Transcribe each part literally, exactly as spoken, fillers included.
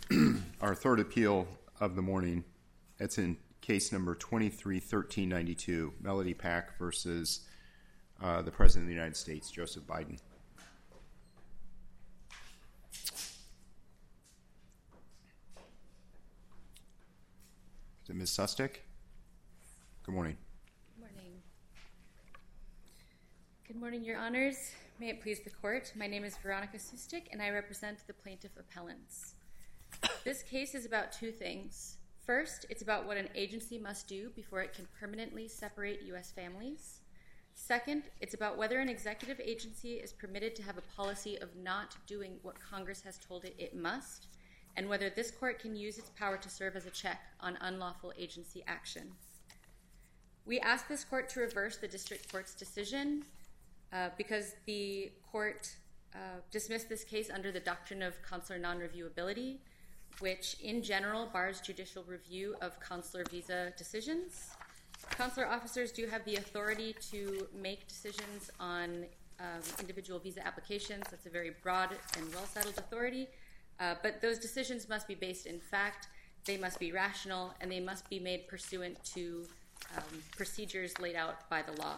our third appeal of the morning. It's in case number twenty-three thirteen ninety-two, Melody Pack versus uh, the President of the United States, Joseph Biden. Is it Miz Sustick? Good morning. Good morning. Good morning, Your Honors. May it please the Court. My name is Veronica Sustick, and I represent the plaintiff appellants. This case is about two things. First, it's about what an agency must do before it can permanently separate U S families. Second, it's about whether an executive agency is permitted to have a policy of not doing what Congress has told it it must, and whether this court can use its power to serve as a check on unlawful agency action. We ask this court to reverse the district court's decision uh, because the court uh, dismissed this case under the doctrine of consular non-reviewability, which in general bars judicial review of consular visa decisions. Consular officers do have the authority to make decisions on um, individual visa applications. That's a very broad and well-settled authority. Uh, but those decisions must be based in fact, they must be rational, and they must be made pursuant to um, procedures laid out by the law.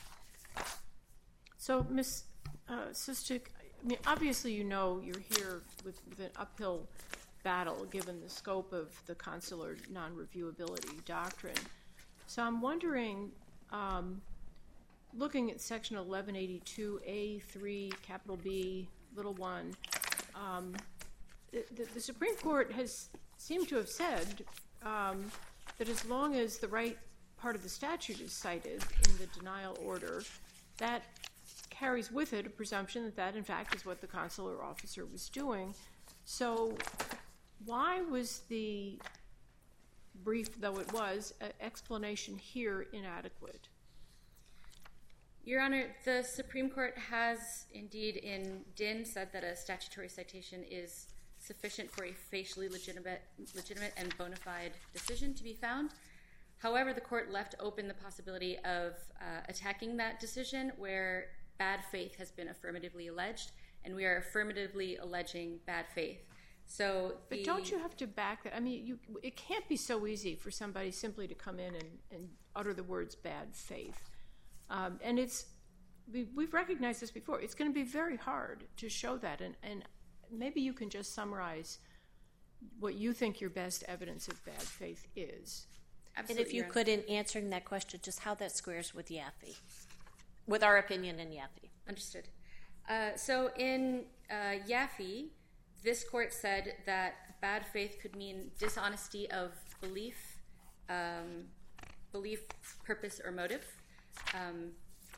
So, Miz Uh, Sustick, I mean, obviously you know you're here with, with an uphill battle given the scope of the consular non-reviewability doctrine. So I'm wondering, um, looking at section eleven eighty-two A three, capital B, little one, um, the, the Supreme Court has seemed to have said um, that as long as the right part of the statute is cited in the denial order, that carries with it a presumption that that, in fact, is what the consular officer was doing. So why was the, brief though it was, uh, explanation here inadequate? Your Honor, the Supreme Court has indeed in Dinh said that a statutory citation is sufficient for a facially legitimate, legitimate and bona fide decision to be found. However, the court left open the possibility of uh, attacking that decision where bad faith has been affirmatively alleged, and we are affirmatively alleging bad faith. So, the, but don't you have to back that? I mean, you, it can't be so easy for somebody simply to come in and, and utter the words bad faith. Um, and it's we, we've recognized this before. It's going to be very hard to show that, and, and maybe you can just summarize what you think your best evidence of bad faith is. Absolutely, and if you could, in answering that question, just how that squares with Yaffe, with our opinion in Yaffe. Understood. Uh, so in uh, Yaffe, this court said that bad faith could mean dishonesty of belief, um, belief, purpose, or motive. Um,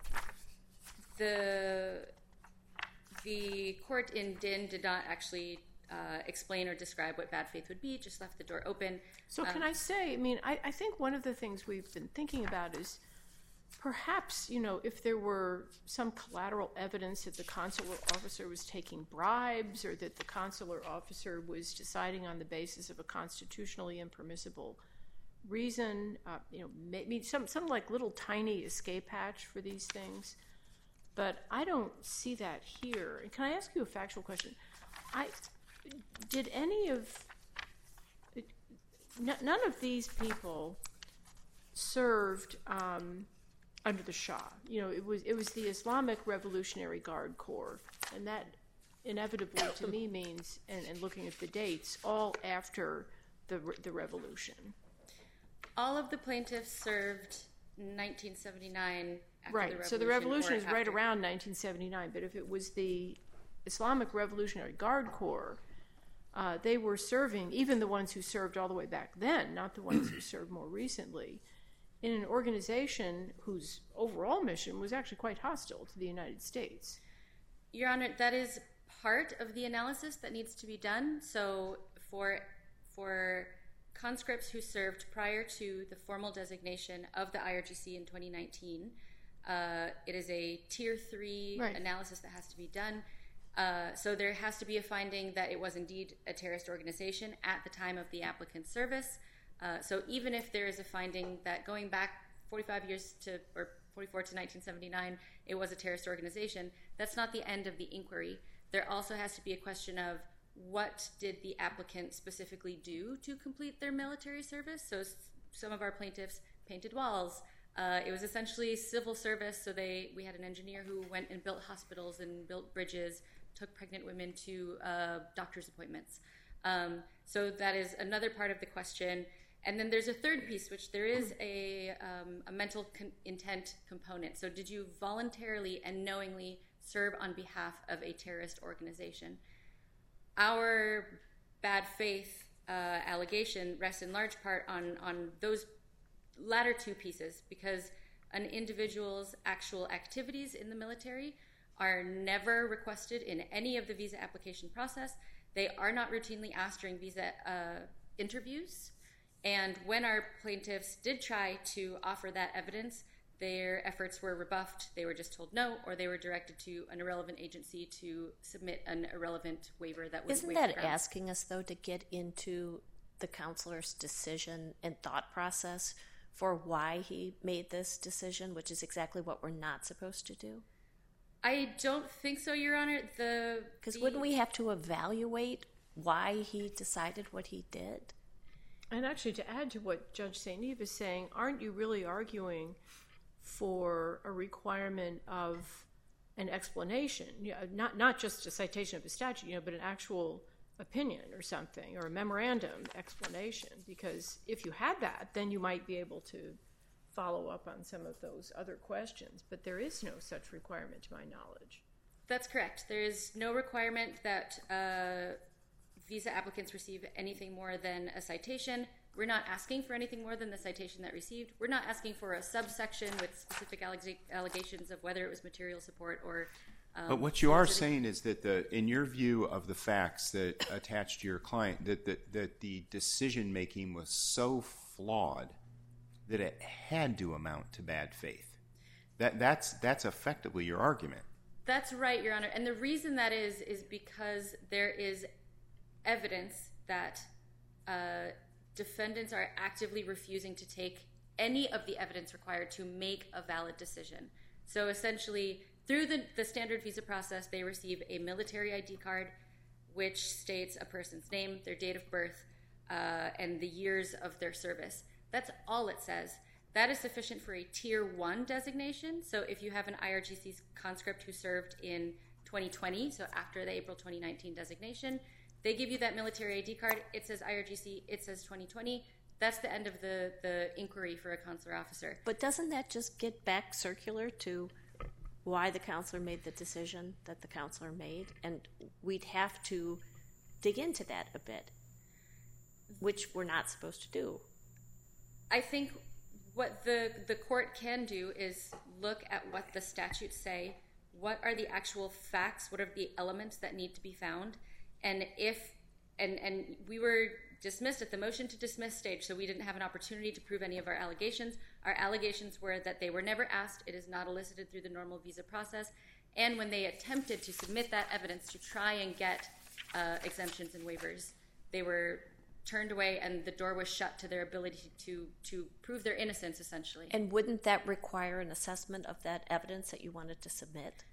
the the court in Dinh did not actually uh, explain or describe what bad faith would be, just left the door open. So can um, I say, I mean, I, I think one of the things we've been thinking about is perhaps, you know, if there were some collateral evidence that the consular officer was taking bribes or that the consular officer was deciding on the basis of a constitutionally impermissible reason, uh, you know, maybe some, some like little tiny escape hatch for these things. But I don't see that here. And can I ask you a factual question? I did any of, none of these people served um, under the Shah. You know, it was it was the Islamic Revolutionary Guard Corps, and that inevitably to me means, and, and looking at the dates, all after the the revolution. All of the plaintiffs served nineteen seventy-nine after right. the revolution. So the revolution is after. right around nineteen seventy-nine, but if it was the Islamic Revolutionary Guard Corps, uh, they were serving, even the ones who served all the way back then, not the ones who served more recently, in an organization whose overall mission was actually quite hostile to the United States. Your Honor, that is part of the analysis that needs to be done. So for for conscripts who served prior to the formal designation of the I R G C in twenty nineteen, uh, it is a tier three right. analysis that has to be done. Uh, so there has to be a finding that it was indeed a terrorist organization at the time of the applicant's service. Uh, so even if there is a finding that going back forty-five years to, or forty-four to nineteen seventy-nine, it was a terrorist organization, that's not the end of the inquiry. There also has to be a question of what did the applicant specifically do to complete their military service? So some of our plaintiffs painted walls. Uh, it was essentially civil service. So they we had an engineer who went and built hospitals and built bridges, took pregnant women to uh, doctor's appointments. Um, so that is another part of the question. And then there's a third piece, which there is a, um, a mental con- intent component. So did you voluntarily and knowingly serve on behalf of a terrorist organization? Our bad faith uh, allegation rests in large part on, on those latter two pieces, because an individual's actual activities in the military are never requested in any of the visa application process. They are not routinely asked during visa uh, interviews. And when our plaintiffs did try to offer that evidence, their efforts were rebuffed. They were just told no, or they were directed to an irrelevant agency to submit an irrelevant waiver that was. Isn't that asking us, though, to get into the counselor's decision and thought process for why he made this decision, which is exactly what we're not supposed to do? I don't think so, Your Honor. The Because the... wouldn't we have to evaluate why he decided what he did? And actually, to add to what Judge Saint Eve is saying, aren't you really arguing for a requirement of an explanation? You know, not not just a citation of a statute, you know, but an actual opinion or something, or a memorandum explanation? Because if you had that, then you might be able to follow up on some of those other questions. But there is no such requirement, to my knowledge. That's correct. There is no requirement that uh, visa applicants receive anything more than a citation. We're not asking for anything more than the citation that received. We're not asking for a subsection with specific alleg- allegations of whether it was material support or... Um, but what you are saying is that, the, in your view of the facts that attached to your client, that, that, that the decision-making was so flawed that it had to amount to bad faith. That, that's, that's effectively your argument. That's right, Your Honor. And the reason that is, is because there is evidence that uh, defendants are actively refusing to take any of the evidence required to make a valid decision. So essentially, through the, the standard visa process, they receive a military I D card, which states a person's name, their date of birth, uh, and the years of their service. That's all it says. That is sufficient for a Tier one designation. So if you have an I R G C conscript who served in twenty twenty, so after the April twenty nineteen designation, they give you that military I D card. It says I R G C. It says twenty twenty. That's the end of the, the inquiry for a consular officer. But doesn't that just get back circular to why the counselor made the decision that the counselor made? And we'd have to dig into that a bit, which we're not supposed to do. I think what the, the court can do is look at what the statutes say. What are the actual facts? What are the elements that need to be found? And if and and we were dismissed at the motion to dismiss stage, so we didn't have an opportunity to prove any of our allegations. Our allegations were that they were never asked. It is not elicited through the normal visa process. And when they attempted to submit that evidence to try and get uh, exemptions and waivers, they were turned away, and the door was shut to their ability to to prove their innocence, essentially. And wouldn't that require an assessment of that evidence that you wanted to submit?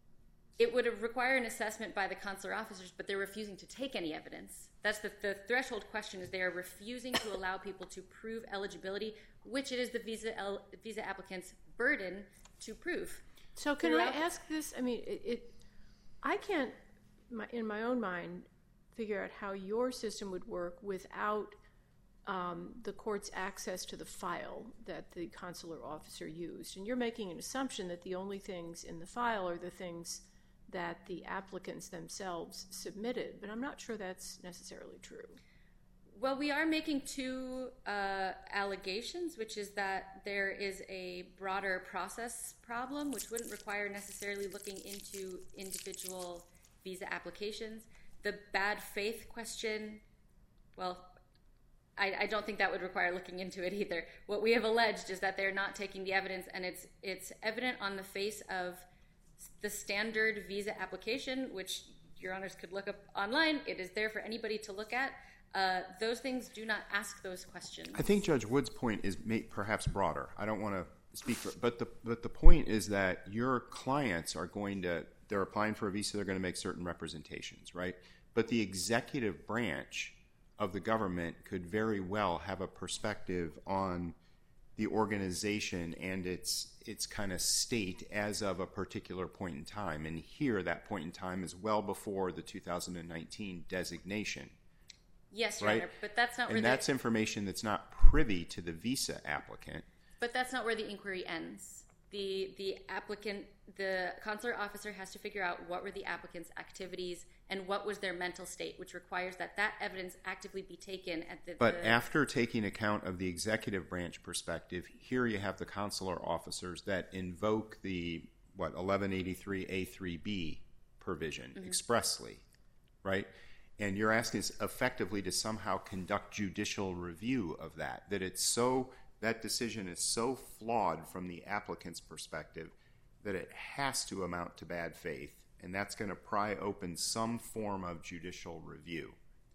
It would require an assessment by the consular officers, but they're refusing to take any evidence. That's the, the threshold question, is they are refusing to allow people to prove eligibility, which it is the visa el, visa applicant's burden to prove. So can Throughout, I ask this? I mean, it, it I can't, my, in my own mind, figure out how your system would work without um, the court's access to the file that the consular officer used. And you're making an assumption that the only things in the file are the things that the applicants themselves submitted, but I'm not sure that's necessarily true. Well, we are making two uh, allegations, which is that there is a broader process problem, which wouldn't require necessarily looking into individual visa applications. The bad faith question, well, I, I don't think that would require looking into it either. What we have alleged is that they're not taking the evidence, and it's it's evident on the face of the standard visa application, which Your Honors could look up online. It is there for anybody to look at. Uh, those things do not ask those questions. I think Judge Wood's point is may, perhaps broader. I don't want to speak for it, but the, but the point is that your clients are going to, they're applying for a visa, they're going to make certain representations, right? But the executive branch of the government could very well have a perspective on the organization and its its kind of state as of a particular point in time. And here, that point in time is well before the two thousand nineteen designation. Yes, Your right? Honor, but that's not where and the, that's information that's not privy to the visa applicant. But that's not where the inquiry ends. The the applicant, the consular officer has to figure out what were the applicant's activities and what was their mental state, which requires that that evidence actively be taken at the... But the, after taking account of the executive branch perspective, here you have the consular officers that invoke the, what, eleven eighty-three A three B provision mm-hmm. expressly, right? And you're asking us effectively to somehow conduct judicial review of that, that it's so... that decision is so flawed from the applicant's perspective that it has to amount to bad faith, and that's going to pry open some form of judicial review.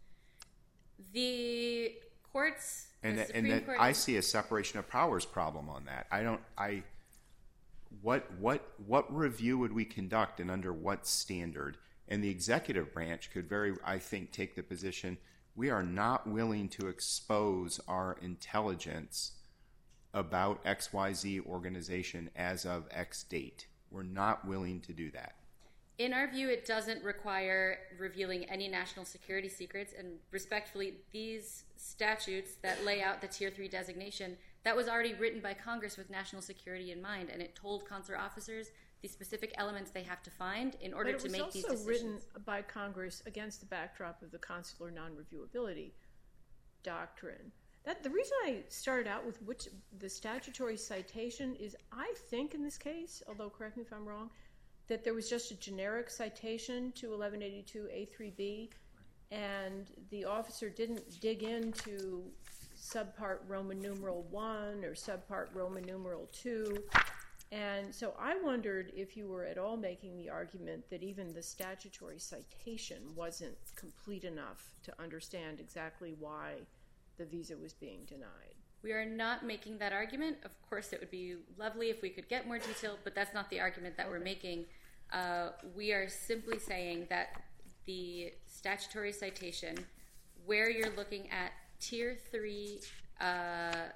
The courts, and the that, Supreme and that Court I see a separation of powers problem on that. I don't. I what what what review would we conduct, and under what standard? And the executive branch could very, I think, take the position we are not willing to expose our intelligence about X Y Z organization as of X date. We're not willing to do that. In our view, it doesn't require revealing any national security secrets, and respectfully, these statutes that lay out the Tier three designation, that was already written by Congress with national security in mind, and it told consular officers the specific elements they have to find in order to make these decisions. But it was also written by Congress against the backdrop of the consular non-reviewability doctrine. That, the reason I started out with which the statutory citation is, I think in this case, although correct me if I'm wrong, that there was just a generic citation to eleven eighty-two A three B, and the officer didn't dig into subpart Roman numeral one or subpart Roman numeral two. And so I wondered if you were at all making the argument that even the statutory citation wasn't complete enough to understand exactly why the visa was being denied. We are not making that argument. Of course, it would be lovely if we could get more detail, but that's not the argument that we're making. Uh, we are simply saying that the statutory citation, where you're looking at Tier three, uh,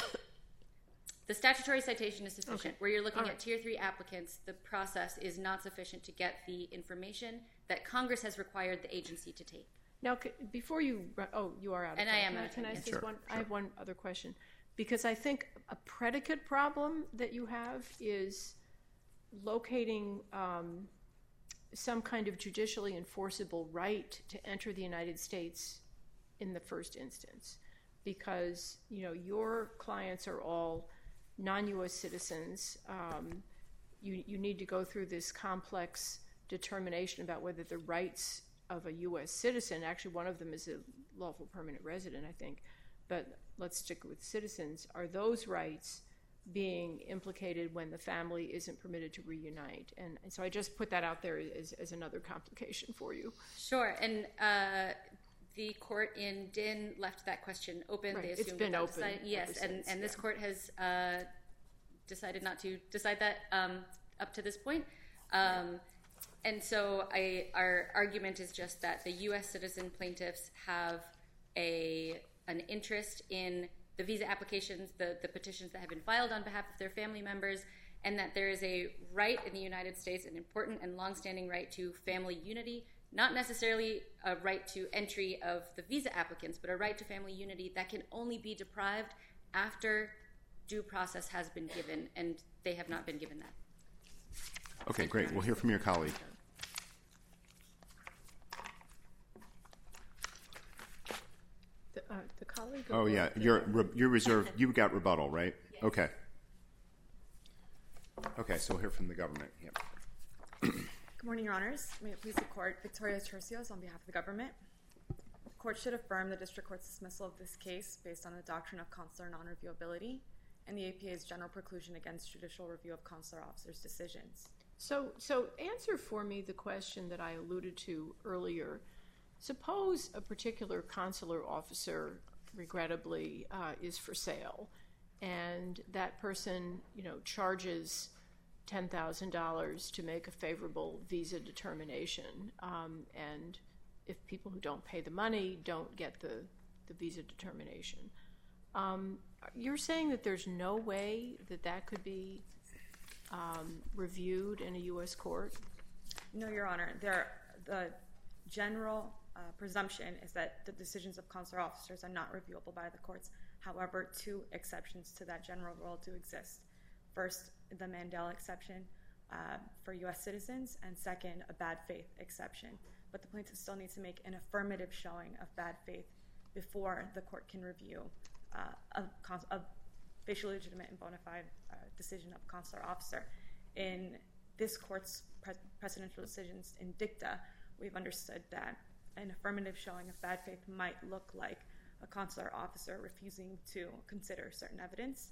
the statutory citation is sufficient. Okay. Where you're looking right. at Tier three applicants, the process is not sufficient to get the information that Congress has required the agency to take. Now, before you, oh, you are out of and time. I am Can out of Can I time, say sure, one? Sure. I have one other question, because I think a predicate problem that you have is locating um, some kind of judicially enforceable right to enter the United States in the first instance, because you know your clients are all non-U S citizens. Um, you you need to go through this complex determination about whether the rights of a U S citizen, actually one of them is a lawful permanent resident, I think, but let's stick with citizens, are those rights being implicated when the family isn't permitted to reunite? And, and so I just put that out there as, as another complication for you. Sure, and uh, the court in Din left that question open. Right. They It's assumed been that open. Decided, yes, since, and, and yeah. this court has uh, decided not to decide that um, up to this point. Um, right. And so I, our argument is just that the U S citizen plaintiffs have a an interest in the visa applications, the, the petitions that have been filed on behalf of their family members, and that there is a right in the United States, an important and longstanding right to family unity, not necessarily a right to entry of the visa applicants, but a right to family unity that can only be deprived after due process has been given, and they have not been given that. Okay, great. We'll hear from your colleague. The, uh, the colleague? Oh, yeah. You're, you're reserved. You got rebuttal, right? Yes. Okay. Okay, so we'll hear from the government. Yep. Good morning, Your Honors. May it please the Court, Victoria Tercios on behalf of the government. The Court should affirm the District Court's dismissal of this case based on the doctrine of consular non-reviewability and the A P A's general preclusion against judicial review of consular officers' decisions. So, so answer for me the question that I alluded to earlier. Suppose a particular consular officer, regrettably, uh, is for sale, and that person, you know, charges ten thousand dollars to make a favorable visa determination, um, and if people who don't pay the money don't get the, the visa determination. Um, you're saying that there's no way that that could be um, reviewed in a U S court? No, Your Honor. There, the general uh, presumption is that the decisions of consular officers are not reviewable by the courts. However, two exceptions to that general rule do exist. First, the Mandela exception uh, for U S citizens, and second, a bad faith exception. But the plaintiff still needs to make an affirmative showing of bad faith before the court can review uh, a, a facially legitimate and bona fide uh, decision of a consular officer. In this court's pre- precedential decisions in dicta, we've understood that an affirmative showing of bad faith might look like a consular officer refusing to consider certain evidence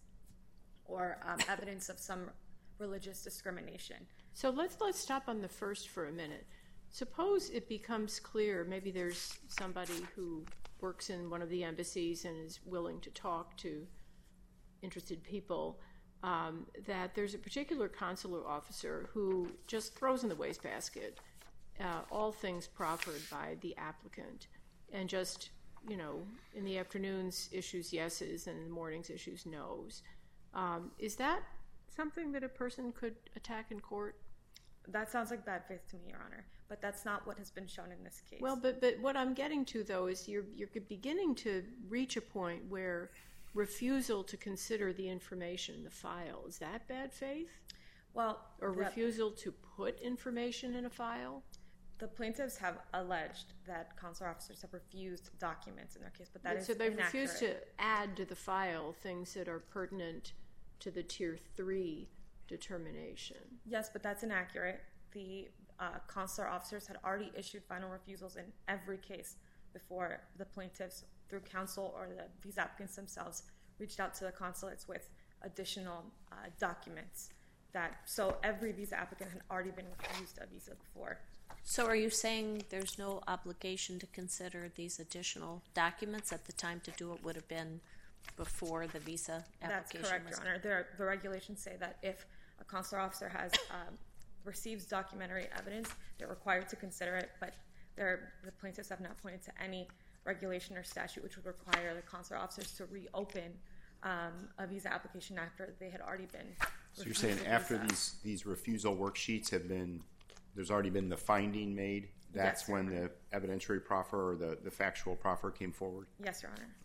or um, evidence of some religious discrimination. So let's let's stop on the first for a minute. Suppose it becomes clear, maybe there's somebody who works in one of the embassies and is willing to talk to interested people, um, that there's a particular consular officer who just throws in the wastebasket uh, all things proffered by the applicant and just, you know, in the afternoons issues yeses and in the mornings issues nos. Um, is that something that a person could attack in court? That sounds like bad faith to me, Your Honor, but that's not what has been shown in this case. Well, but but what I'm getting to, though, is you're you're beginning to reach a point where refusal to consider the information in the file, is that bad faith? Well, or the, refusal to put information in a file? The plaintiffs have alleged that consular officers have refused documents in their case, but that but is so they've inaccurate. refused to add to the file things that are pertinent to the tier three determination. Yes, but that's inaccurate. The uh, consular officers had already issued final refusals in every case before the plaintiffs, through counsel or the visa applicants themselves, reached out to the consulates with additional uh, documents. That so every visa applicant had already been refused a visa before. So are you saying there's no obligation to consider these additional documents at the time to do it would have been before the visa application? That's correct, was... Your Honor. There, the regulations say that if a consular officer has um, receives documentary evidence, they're required to consider it, but the plaintiffs have not pointed to any regulation or statute which would require the consular officers to reopen um, a visa application after they had already been So you're saying after these, these refusal worksheets have been, there's already been the finding made, that's yes, when the evidentiary proffer or the, the factual proffer came forward? Yes, Your Honor.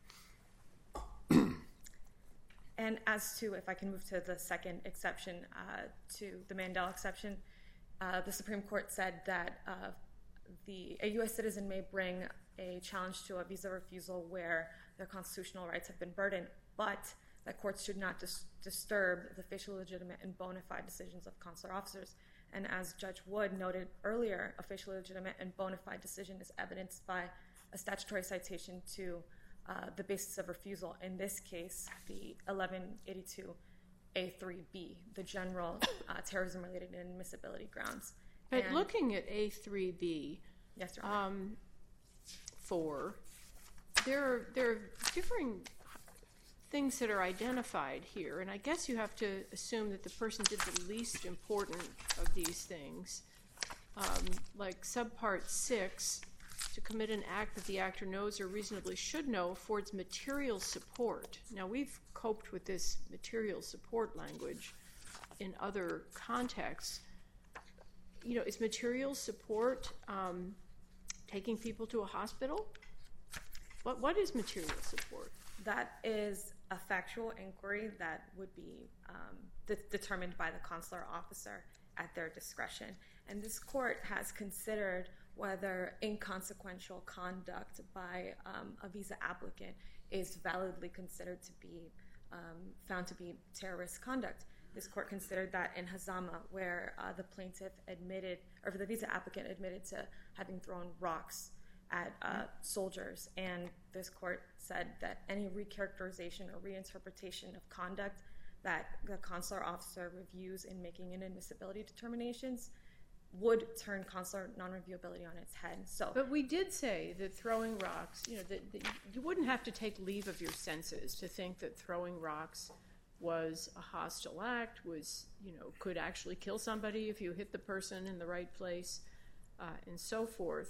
Okay. And as to, if I can move to the second exception, uh, to the Mandela exception, uh, the Supreme Court said that uh, the a U S citizen may bring a challenge to a visa refusal where their constitutional rights have been burdened, but that courts should not dis- disturb the facially legitimate and bona fide decisions of consular officers. And as Judge Wood noted earlier, a facially legitimate and bona fide decision is evidenced by a statutory citation to uh, the basis of refusal. In this case, the eleven eighty-two A three B, the general uh, terrorism-related inadmissibility grounds. But and, looking at A three B, yes, Your Honor. um, four, there are, there are differing things that are identified here, and I guess you have to assume that the person did the least important of these things. Um, like subpart six, to commit an act that the actor knows or reasonably should know affords material support. Now, we've coped with this material support language in other contexts. You know, is material support um, taking people to a hospital? What What is material support? That is a factual inquiry that would be um, de- determined by the consular officer at their discretion. And this court has considered whether inconsequential conduct by um, a visa applicant is validly considered to be um, found to be terrorist conduct. This court considered that in Hazama, where uh, the plaintiff admitted, or the visa applicant admitted to having thrown rocks at uh, soldiers, and this court said that any recharacterization or reinterpretation of conduct that the consular officer reviews in making inadmissibility determinations would turn consular non-reviewability on its head. So, but we did say that throwing rocks, you know, that, that you wouldn't have to take leave of your senses to think that throwing rocks was a hostile act, was, you know, could actually kill somebody if you hit the person in the right place, uh, and so forth.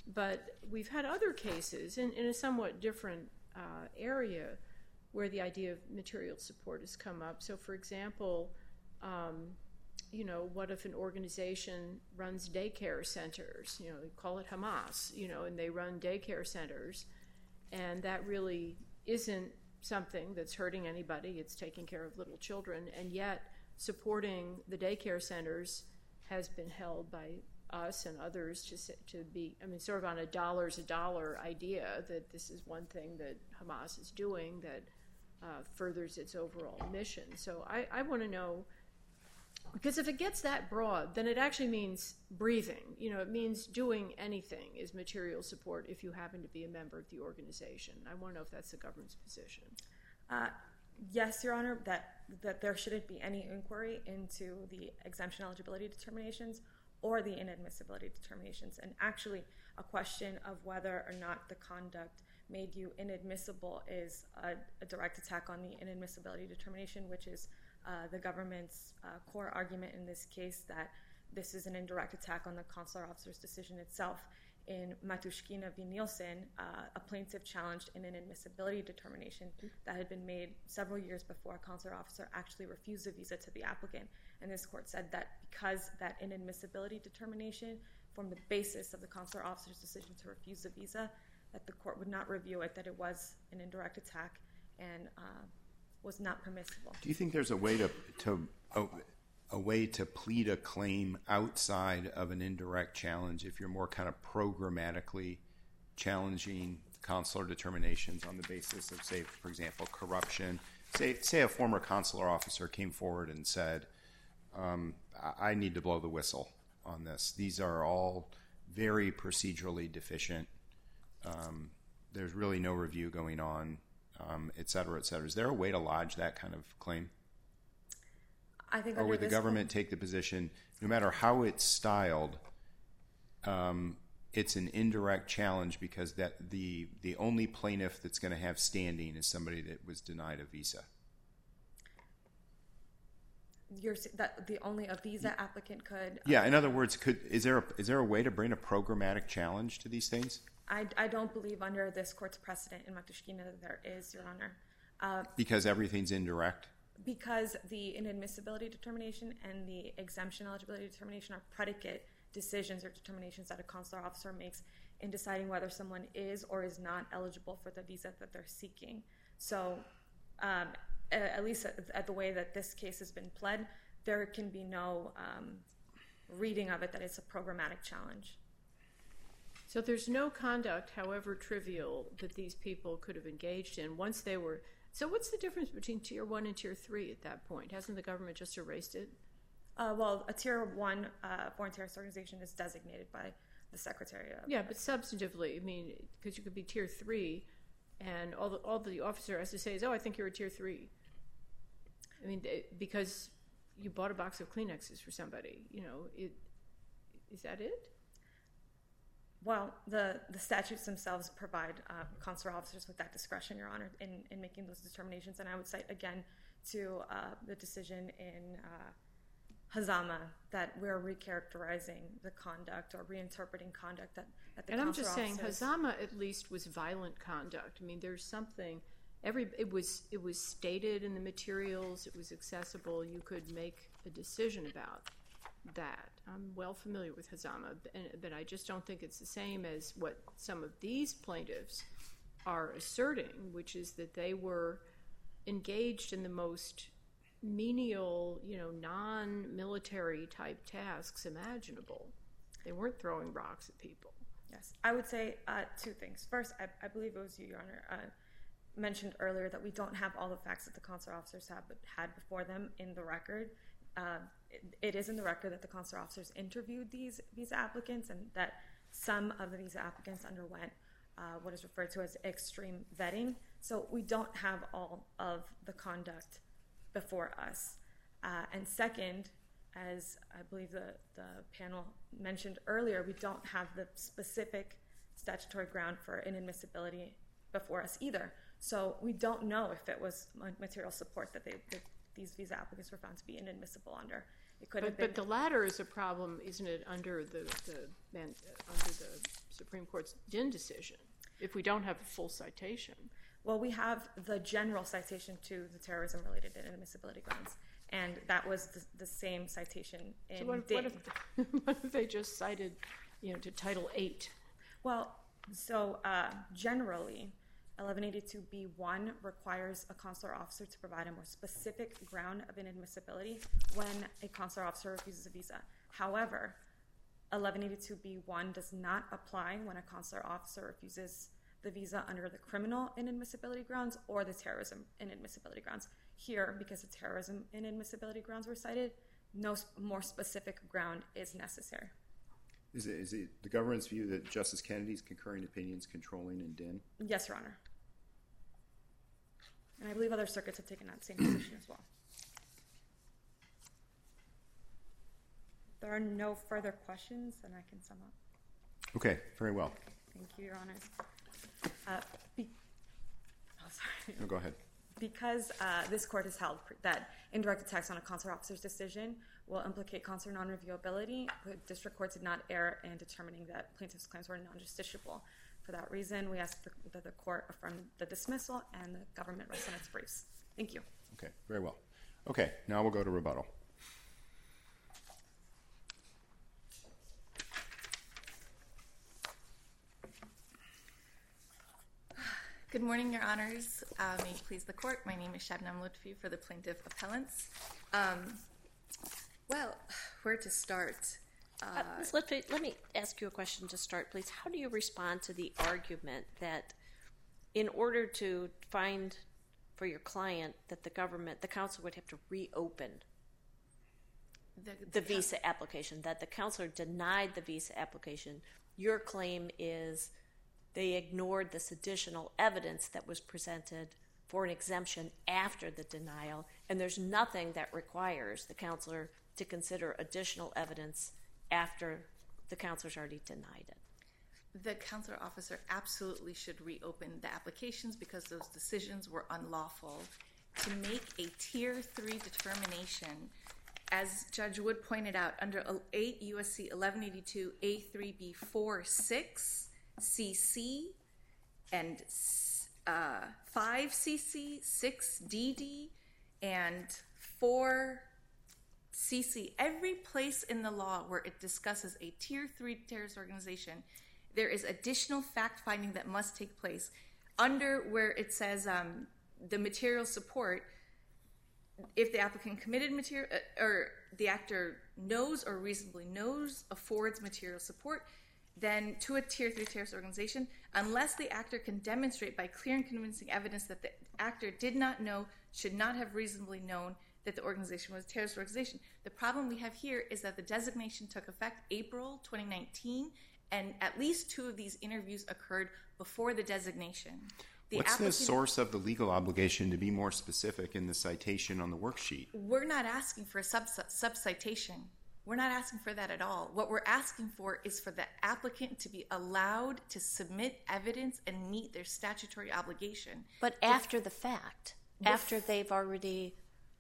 But we've had other cases in, in a somewhat different uh, area where the idea of material support has come up. So, for example, um, you know, what if an organization runs daycare centers? You know, we call it Hamas, you know, and they run daycare centers, and that really isn't something that's hurting anybody. It's taking care of little children, and yet supporting the daycare centers has been held by us and others to to be, I mean, sort of on a dollar's a dollar idea that this is one thing that Hamas is doing that uh, furthers its overall mission. So I, I want to know, because if it gets that broad, then it actually means breathing. You know, it means doing anything is material support if you happen to be a member of the organization. I want to know if that's the government's position. Uh, yes, Your Honor, that, that there shouldn't be any inquiry into the exemption eligibility determinations or the inadmissibility determinations. And actually, a question of whether or not the conduct made you inadmissible is a, a direct attack on the inadmissibility determination, which is uh, the government's uh, core argument in this case, that this is an indirect attack on the consular officer's decision itself. In Matushkina v. Nielsen, uh, a plaintiff challenged an inadmissibility determination that had been made several years before a consular officer actually refused a visa to the applicant. And this court said that because that inadmissibility determination formed the basis of the consular officer's decision to refuse the visa, that the court would not review it, that it was an indirect attack and uh, was not permissible. Do you think there's a way to, to a, a way to plead a claim outside of an indirect challenge if you're more kind of programmatically challenging consular determinations on the basis of, say, for example, corruption? Say, say a former consular officer came forward and said, um, I need to blow the whistle on this. These are all very procedurally deficient. Um, there's really no review going on, um, et cetera, et cetera. Is there a way to lodge that kind of claim? I think or would the government take the position, no matter how it's styled, um, it's an indirect challenge because that the the only plaintiff that's going to have standing is somebody that was denied a visa? You're that the only a visa applicant could. Yeah. In other words, could is there a, is there a way to bring a programmatic challenge to these things? I, I don't believe under this court's precedent in Matushkina that there is, Your Honor. Uh, because everything's indirect? Because the inadmissibility determination and the exemption eligibility determination are predicate decisions or determinations that a consular officer makes in deciding whether someone is or is not eligible for the visa that they're seeking. So um, at least at, at the way that this case has been pled, there can be no um, reading of it that it's a programmatic challenge. So there's no conduct, however trivial, that these people could have engaged in once they were... So what's the difference between Tier one and Tier three at that point? Hasn't the government just erased it? Uh, well, a Tier one uh, foreign terrorist organization is designated by the Secretary of... Yeah, but substantively, I mean, because you could be Tier three, and all the, all the officer has to say is, oh, I think you're a Tier three. I mean, because you bought a box of Kleenexes for somebody, you know, it, is that it? Well, the, the statutes themselves provide uh, consular officers with that discretion, Your Honor, in, in making those determinations. And I would cite, again, to uh, the decision in uh, Hazama that we're recharacterizing the conduct or reinterpreting conduct that, that the and consular officers... And I'm just saying, Hazama at least was violent conduct. I mean, there's something... Every it was it was stated in the materials, it was accessible, you could make a decision about that. I'm well familiar with Hazama, but I just don't think it's the same as what some of these plaintiffs are asserting, which is that they were engaged in the most menial, you know, non-military type tasks imaginable. They weren't throwing rocks at people. Yes, I would say uh, two things. First, I, I believe it was you, Your Honor, uh, mentioned earlier that we don't have all the facts that the consular officers have had before them in the record. Uh, it, it is in the record that the consular officers interviewed these visa applicants and that some of the visa applicants underwent uh, what is referred to as extreme vetting. So we don't have all of the conduct before us. Uh, and second, as I believe the, the panel mentioned earlier, we don't have the specific statutory ground for inadmissibility before us either. So we don't know if it was material support that they that these visa applicants were found to be inadmissible under. It could but, have been. But the latter is a problem, isn't it? Under the, the man, under the Supreme Court's Dinh decision if we don't have a full citation? Well, we have the general citation to the terrorism-related inadmissibility grounds, and that was the, the same citation in So what if, Dinh. what, if, what if they just cited, you know, to Title eight? Well, so uh, generally, eleven eighty-two B one requires a consular officer to provide a more specific ground of inadmissibility when a consular officer refuses a visa. However, eleven eighty-two B one does not apply when a consular officer refuses the visa under the criminal inadmissibility grounds or the terrorism inadmissibility grounds. Here, because the terrorism inadmissibility grounds were cited, no more specific ground is necessary. Is it, is it the government's view that Justice Kennedy's concurring opinions controlling in Dinh? Yes, Your Honor. And I believe other circuits have taken that same position as well. If there are no further questions, then I can sum up. Okay, very well. Thank you, Your Honor. Uh, be- oh, sorry. No, go ahead. Because uh, this court has held pr- that indirect attacks on a consular officer's decision will implicate consular non-reviewability, the district court did not err in determining that plaintiff's claims were non-justiciable. For that reason, we ask the, that the court affirm the dismissal and the government rests on its briefs. Thank you. Okay, very well. Okay, now we'll go to rebuttal. Good morning, Your Honors. Uh, may it please the court. My name is Shabnam Lutfi for the plaintiff appellants. Um, well, where to start? Uh, Uh, Miz Lutfi, let me ask you a question to start, please. How do you respond to the argument that in order to find for your client that the government, the council would have to reopen the, the visa application, that the counselor denied the visa application? Your claim is they ignored this additional evidence that was presented for an exemption after the denial, and there's nothing that requires the counselor to consider additional evidence after the counselor's already denied it. The counselor officer absolutely should reopen the applications because those decisions were unlawful. To make a tier three determination, as Judge Wood pointed out, under eight U S C eleven eighty-two A three B four six C C and uh, five C C, six D D, and four C C, every place in the law where it discusses a tier three terrorist organization, there is additional fact-finding that must take place. Under where it says um, the material support, if the applicant committed material, uh, or the actor knows or reasonably knows affords material support, then to a tier three terrorist organization, unless the actor can demonstrate by clear and convincing evidence that the actor did not know, should not have reasonably known that the organization was a terrorist organization. The problem we have here is that the designation took effect April twenty nineteen, and at least two of these interviews occurred before the designation. The What's the applicant- source of the legal obligation to be more specific in the citation on the worksheet? We're not asking for a sub, sub citation. We're not asking for that at all. What we're asking for is for the applicant to be allowed to submit evidence and meet their statutory obligation. But after the fact, after they've already,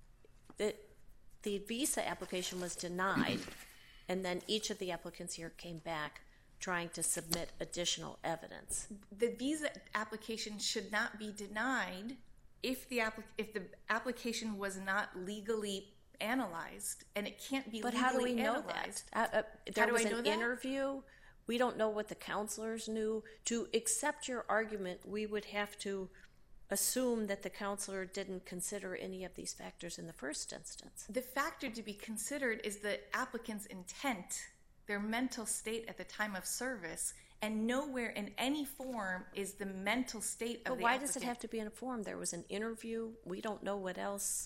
the, the visa application was denied, and then each of the applicants here came back trying to submit additional evidence. The visa application should not be denied if the applic- if the application was not legally analyzed, and it can't be But legally how do we know analyzed. that? Uh, uh, there How do was I know an that? interview. We don't know what the counselors knew. To accept your argument, we would have to assume that the counselor didn't consider any of these factors in the first instance. The factor to be considered is the applicant's intent, their mental state at the time of service, and nowhere in any form is the mental state of But the why applicant. does it have to be in a form? There was an interview. We don't know what else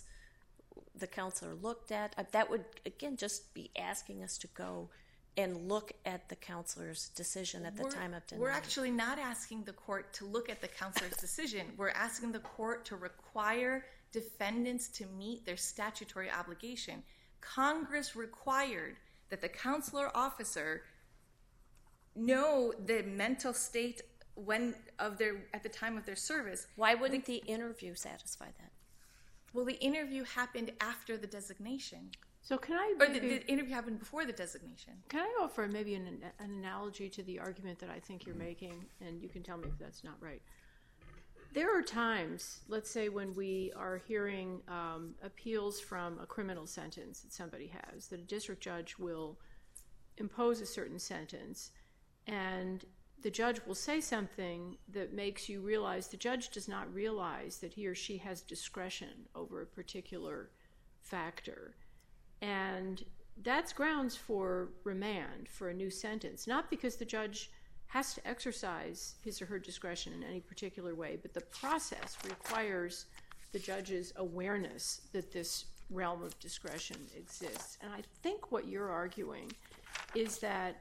the counselor looked at. Uh, That would, again, just be asking us to go and look at the counselor's decision at the We're- time of denial. We're actually not asking the court to look at the counselor's decision. We're asking the court to require defendants to meet their statutory obligation. Congress required that the counselor officer know the mental state when of their at the time of their service. Why wouldn't the interview satisfy that? Well, the interview happened after the designation. So can I... Or the, the interview happened before the designation. Can I offer maybe an, an analogy to the argument that I think you're making, and you can tell me if that's not right. There are times, let's say when we are hearing um, appeals from a criminal sentence that somebody has, that a district judge will impose a certain sentence, and the judge will say something that makes you realize the judge does not realize that he or she has discretion over a particular factor. And that's grounds for remand for a new sentence, not because the judge has to exercise his or her discretion in any particular way, but the process requires the judge's awareness that this realm of discretion exists. And I think what you're arguing is that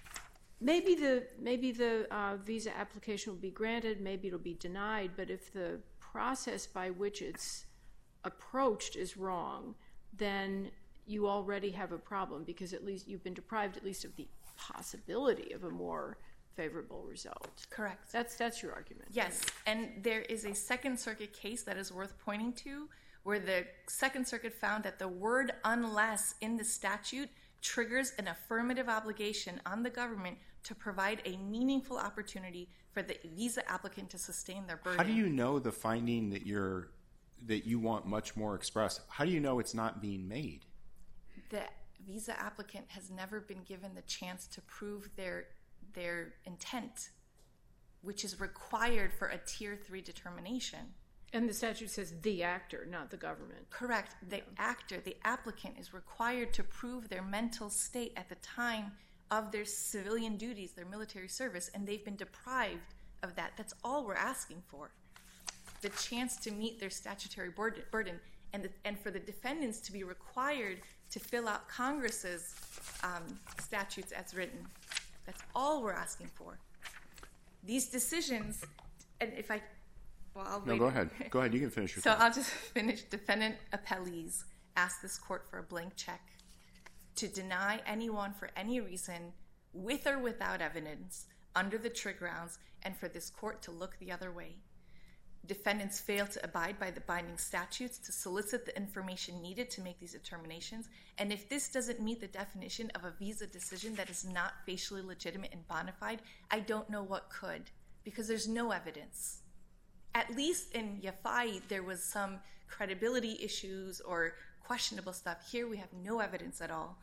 maybe the maybe the uh, visa application will be granted, maybe it'll be denied, but if the process by which it's approached is wrong, then you already have a problem, because at least you've been deprived at least of the possibility of a more favorable result. Correct. That's that's your argument. Yes, and there is a Second Circuit case that is worth pointing to where the Second Circuit found that the word unless in the statute triggers an affirmative obligation on the government to provide a meaningful opportunity for the visa applicant to sustain their burden. How do you know the finding that you're that you want much more express? How do you know it's not being made? The visa applicant has never been given the chance to prove their their intent, which is required for a tier three determination. And the statute says the actor, not the government. Correct. The yeah. actor, the applicant, is required to prove their mental state at the time of their civilian duties, their military service, and they've been deprived of that. That's all we're asking for. The chance to meet their statutory burden, and, the, and for the defendants to be required to fill out Congress's um, statutes as written. That's all we're asking for. These decisions, and if I, well, I'll no, wait. go ahead. Go ahead. You can finish your So thought. I'll just finish. Defendant appellees ask this court for a blank check to deny anyone for any reason, with or without evidence, under the Trigg grounds, and for this court to look the other way. Defendants fail to abide by the binding statutes to solicit the information needed to make these determinations, and if this doesn't meet the definition of a visa decision that is not facially legitimate and bona fide, I don't know what could, because there's no evidence. At least in Yafai, there was some credibility issues or questionable stuff. Here we have no evidence at all.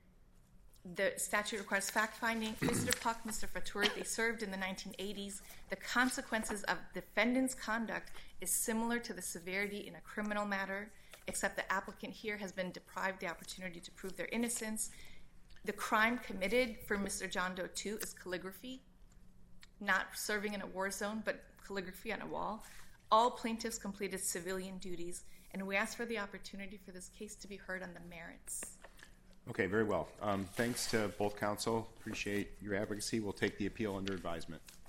The statute requires fact-finding. Mister Puck, Mister Faturi, they served in the nineteen eighties. The consequences of defendant's conduct is similar to the severity in a criminal matter, except the applicant here has been deprived the opportunity to prove their innocence. The crime committed for Mister John Doe two is calligraphy, not serving in a war zone, but calligraphy on a wall. All plaintiffs completed civilian duties, and we ask for the opportunity for this case to be heard on the merits. Okay, very well. Um, thanks to both counsel. Appreciate your advocacy. We'll take the appeal under advisement.